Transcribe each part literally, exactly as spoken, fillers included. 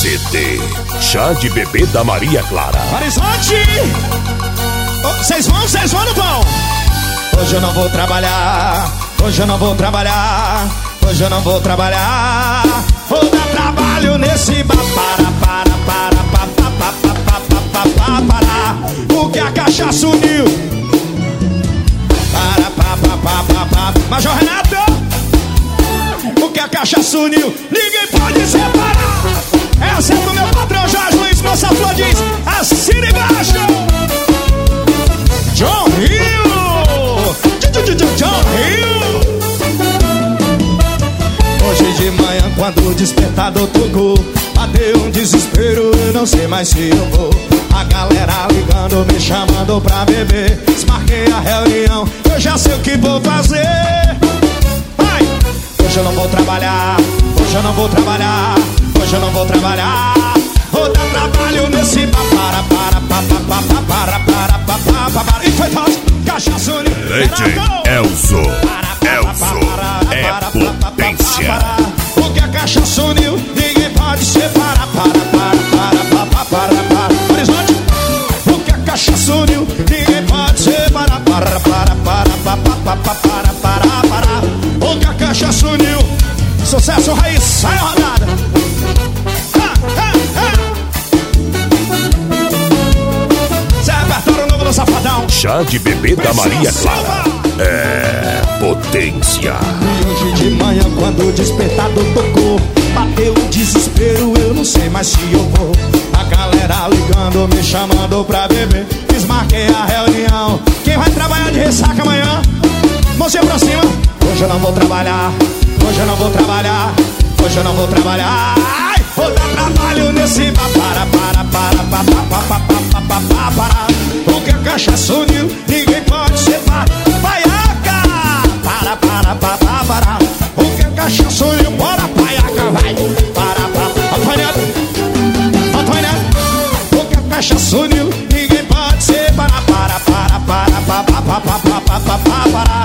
C D Chá de Bebê da Maria Clara. Horizonte! Vocês vão, vocês vão ou não vão? Hoje eu não vou trabalhar, hoje eu não vou trabalhar, hoje eu não vou trabalhar. Vou dar trabalho nesse bar. Para, para, para, para, para, para, para, para, para. Porque a cachaça uniu. Para, para, para, para, para. Major Renato! Porque a cachaça uniu, ninguém pode separar. Essa é do meu patrão Jorge Luiz, nossa flor diz, assina embaixo. John Hill, John Hill. Hoje de manhã quando o despertador tocou, bateu um desespero, eu não sei mais se eu vou. A galera ligando, me chamando pra beber. Desmarquei a reunião, eu já sei o que vou fazer. Vai! Hoje eu não vou trabalhar, hoje eu não vou trabalhar, hoje eu não vou trabalhar. Vou dar trabalho nesse bar. Para, para, para, para, para, para, para, para, para. E foi falso, cachaça uniu. D J Elzo, Elzo é potência. Porque a cachaça uniu, ninguém pode separar. Para, para, para, para, para, para. Horizonte. Porque a cachaça uniu, ninguém pode separar. Para, para, para, para, para, para, para, para. Porque a cachaça uniu. Sucesso raiz, sai a rodada. Ha, ha, ha. Zé Repertório novo do Safadão. Chá de Bebê da Maria Clara é potência. E hoje de manhã quando o despertador tocou, bateu o desespero, eu não sei mais se eu vou. A galera ligando, me chamando pra beber. Desmarquei a reunião. Quem vai trabalhar de ressaca amanhã? Mãozinha pra cima. Hoje eu não vou trabalhar, hoje eu não vou trabalhar, hoje eu não vou trabalhar. Ai, vou dar trabalho nesse bar. Para, para, para, para, para, para, para, para, para. Porque a cachaça uniu, ninguém pode separar. Paiaca! Para, para, para, para, para. Porque a cachaça uniu, bora paiaca, vai. Para, para, Antônio, Antônio. Porque a cachaça uniu, ninguém pode separar. Para, para, para, para, para, para, para, para, para, para.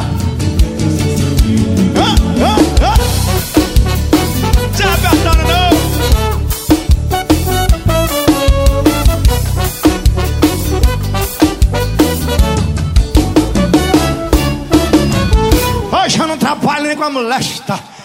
Hoje eu não trabalho nem com a molesta.